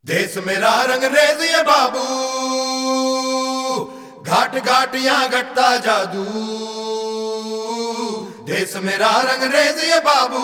देश मेरा रंग रेज ये बाबू, घाट घाट यहाँ घटता जादू। देश मेरा रंग रेज ये बाबू।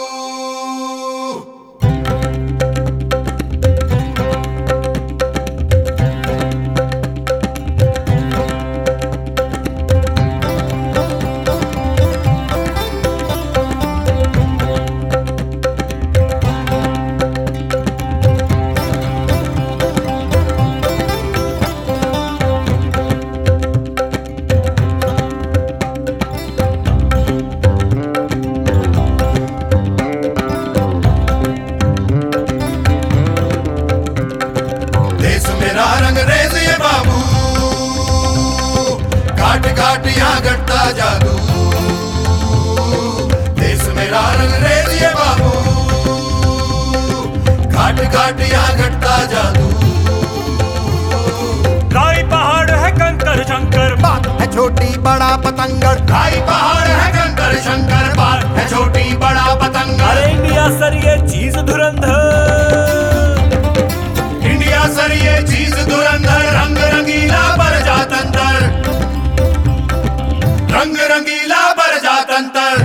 रंग रेज ये बाबू, घाट घाट यहाँ घटता जादू। देश मेरा रंग रेज ये बाबू, घाट घाट यहाँ घटता जादू। खाई पहाड़ है कंकर शंकर, बात है छोटी बड़ा पतंगड़। खाई पहाड़ है कंकर शंकर, बात है छोटी बड़ा पतंगड़। अरे इंडिया सर ये चीज धुरंधर, इंडिया सर ये चीज धुरंधर। रंग रंगीला बर जातंतर, रंग रंगीला बर जातंतर।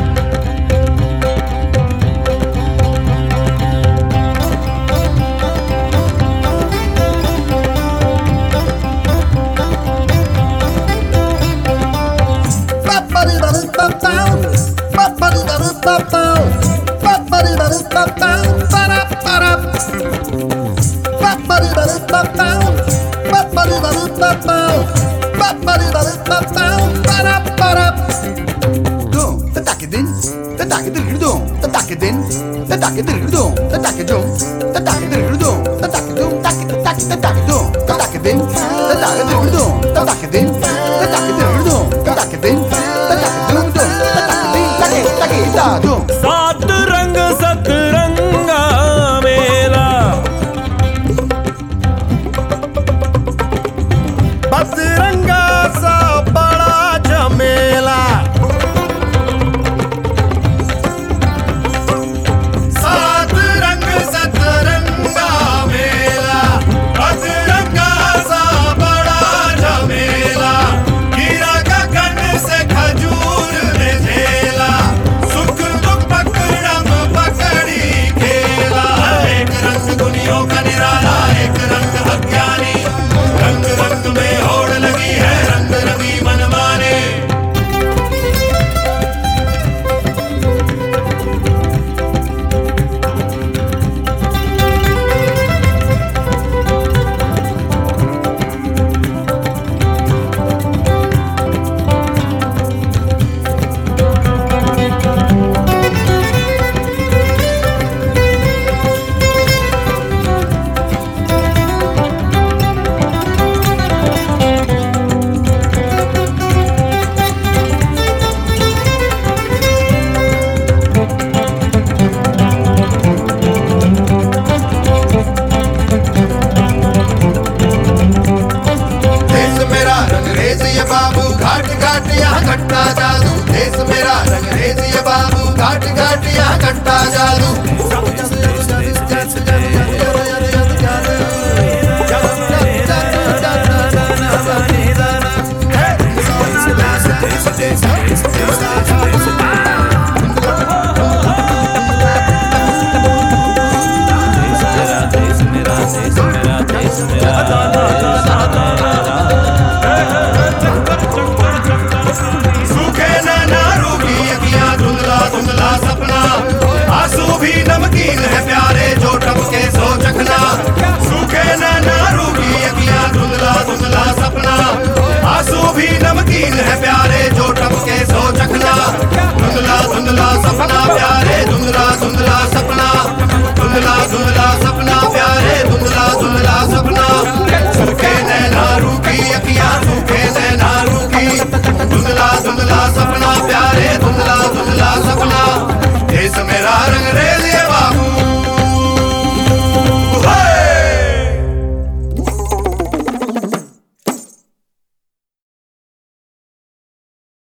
सात रंग सतरंगा मेला, बजरंगा सा बड़ा झमेला। सात रंग सतरंगा मेला, बजरंगा सा बड़ा झमेला। गिरा गगन से खजूर ने झेला, सुख दुख पकड़म पकड़ी खेला। एक रंग दुनियों का निराला, एक रंग अज्ञानी। रंग रंग में होड़ लगी है, रंग रंगी मन माने। बाबू घाट घाट यहाँ घटता जादू। देश मेरा रंग रेज ये बाबू, घाट घाट यहाँ घटता जादू। देश मेरा